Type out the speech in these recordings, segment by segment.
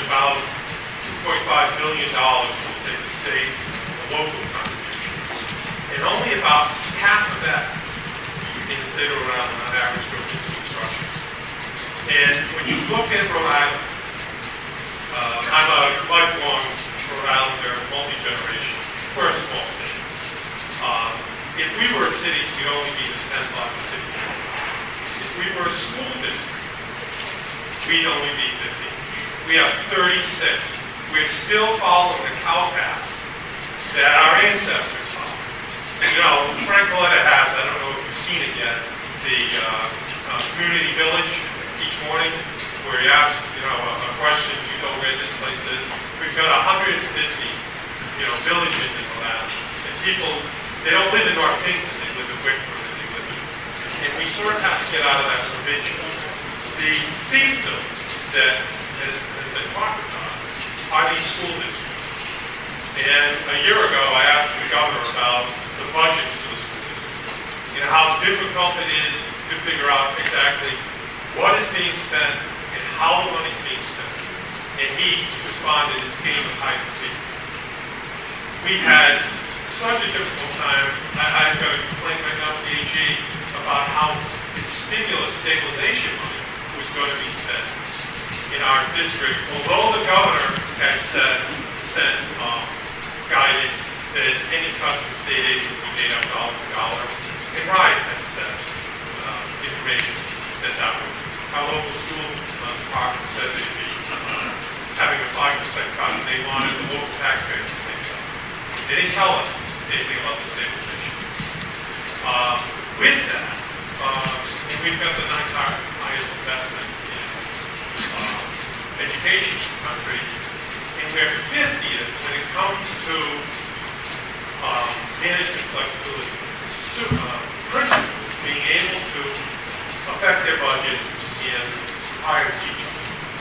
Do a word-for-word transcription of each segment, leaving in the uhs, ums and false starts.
about two point five billion dollars when you take the state and the local contribution. And only about half of that in the state of Rhode Island on average goes into instruction. And when you look at Rhode Island, uh, I'm a lifelong Rhode Islander, multi-generation. We're a small state. Um, if we were a city, we'd only be the tenth largest city. If we were a school district, we'd only be fifty. We have thirty-six. We're still following the cow paths that our ancestors followed. And you know, Frank Valletta has, I don't know if you've seen it yet, the uh, uh, community village each morning, where he asks, you know, a, a question, do you know where this place is? We've got one hundred fifty, you know, villages in Rhode Island. And people, they don't live in North Kingston, they live in Wickford, and they live in, and we sort of have to get out of that provincial. The fiefdom that has, has been talked about are these school districts. And a year ago, I asked the governor about the budgets for the school districts, you know, how difficult it is to figure out exactly what is being spent and how the money is being spent. And he responded, it's game of hide and seek. We had such a difficult time. I, I've got a complaint right now with the A G about how the stimulus stabilization money was going to be spent in our district, although the governor has said, sent um, guidance that any cuts in state aid would be made up dollar for dollar. And Ryan has said uh, information that that would. Our local school uh, department said they'd be uh, having a five percent cut, and they wanted the local taxpayers to make it up. They didn't tell us anything about the stabilization. Uh, with that, uh, and we've got the ninth highest investment in uh, education in the country, and we're fiftieth when it comes to uh, management flexibility. Uh, principals being able to affect their budgets and hire teachers.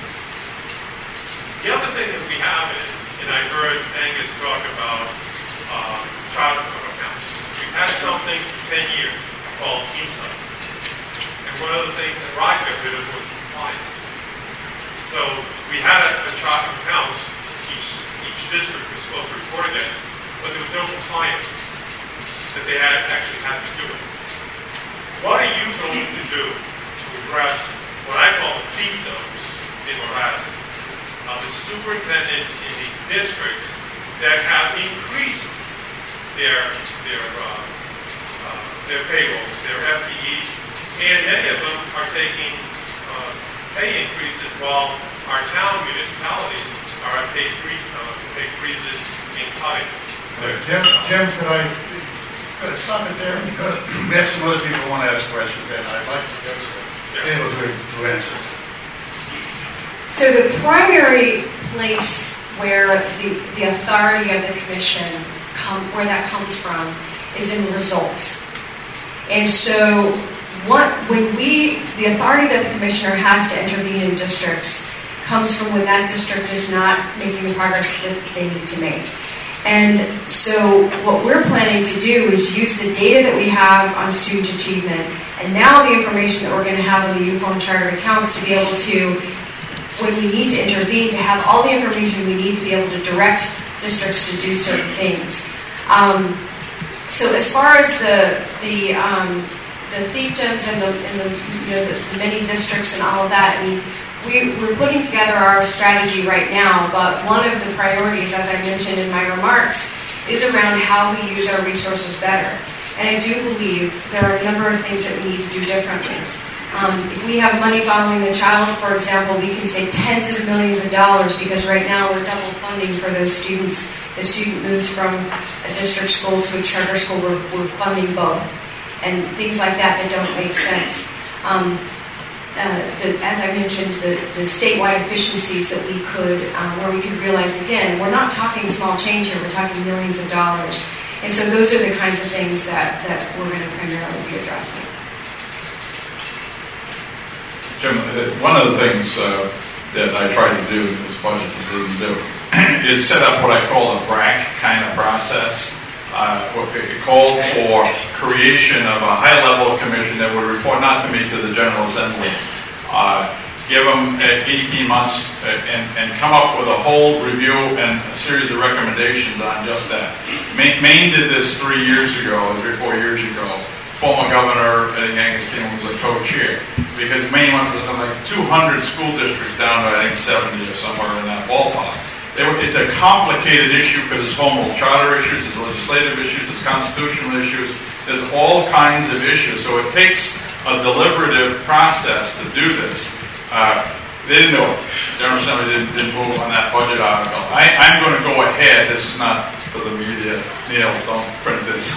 The other thing that we have is, and I heard Angus talk about uh, child accounts. We've had something for ten years called Insight. And one of the things that Rod got rid of was compliance. So we had a, a child accounts each, each district was supposed to report against, but there was no compliance that they had actually had to do it. What are you going to do to address what I call the fiefdoms in Rhode Island? Uh, the superintendents in these districts that have increased their their uh, uh, their payrolls, their F T Es, and many of them are taking uh, pay increases while our town municipalities are at pay free uh, pay freezes and cutting. Uh, Jim, Jim, could I could I stop it there, because we have some other people who want to ask questions, and I'd like to be able to, to answer. So the primary place where the, the authority of the commission come, where that comes from is in results. And so what, when we, the authority that the commissioner has to intervene in districts comes from when that district is not making the progress that they need to make. And so what we're planning to do is use the data that we have on student achievement and now the information that we're going to have on the uniform charter accounts to be able to, when we need to intervene, to have all the information we need to be able to direct districts to do certain things. Um, so as far as the the um, the fiefdoms and the, and the you know the, the many districts and all of that, I mean, we, we're putting together our strategy right now. But one of the priorities, as I mentioned in my remarks, is around how we use our resources better. And I do believe there are a number of things that we need to do differently. Um, if we have money following the child, for example, we can save tens of millions of dollars because right now we're double funding for those students. The student moves from a district school to a charter school, we're, we're funding both. And things like that that don't make sense. Um, uh, the, as I mentioned, the, the statewide efficiencies that we could, um, where we could realize, again, we're not talking small change here, we're talking millions of dollars. And so those are the kinds of things that, that we're going to primarily be addressing. Jim, one of the things uh, that I tried to do in this budget that didn't do is set up what I call a B R A C kind of process. Uh, it called for creation of a high-level commission that would report not to me, to the General Assembly, uh, give them eighteen months and, and come up with a whole review and a series of recommendations on just that. Maine, Maine did this three years ago, three, four years ago. Former governor, I think Angus King was a co-chair, because Maine went from like two hundred school districts down to I think seventy or somewhere in that ballpark. They were, it's a complicated issue because there's home rule charter issues, there's legislative issues, there's constitutional issues, there's all kinds of issues. So it takes a deliberative process to do this. Uh, they didn't do it. General Assembly didn't, didn't move on that budget article. I, I'm going to go ahead. This is not for the media. Neil, don't print this.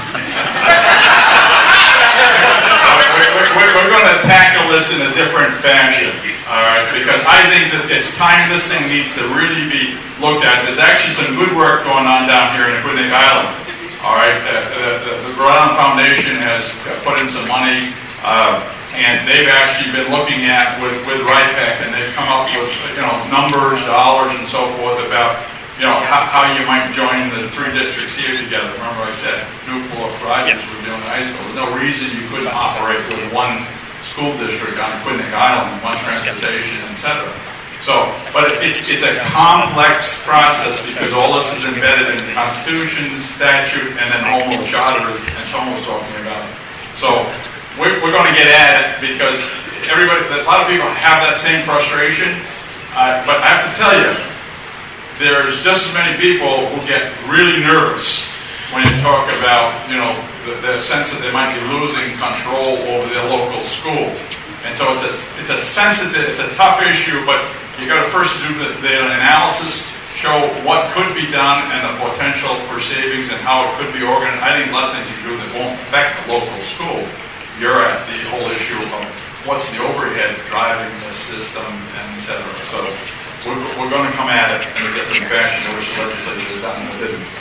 we're, we're, we're going to tackle this in a different fashion, all right? Because I think that it's time this thing needs to really be looked at. There's actually some good work going on down here in Aquidneck Island, all right? Uh, the, the, the Rhode Island Foundation has put in some money, uh, and they've actually been looking at with, with R I P E C, and they've come up with, you know, numbers, dollars, and so forth about, you know, how, how you might join the three districts here together. Remember I said Newport, Rogers was the only high school. There's no reason you couldn't operate with one school district on Aquidneck Island, one transportation, et cetera. So, but it's it's a complex process because all this is embedded in the Constitution, statute, and then home rule charters, and Tom was talking about. So we're, we're going to get at it because everybody, a lot of people have that same frustration, uh, but I have to tell you, there's just as many people who get really nervous when you talk about, you know, the, the sense that they might be losing control over their local school. And so it's a it's a sensitive, it's a tough issue, but you got to first do the, the analysis, show what could be done and the potential for savings and how it could be organized. I think there's a lot of things you can do that won't affect the local school. You're at the whole issue of what's the overhead driving this system, and et cetera. So we're, we're going to come at it in a different fashion. I wish the legislature had done it, but didn't.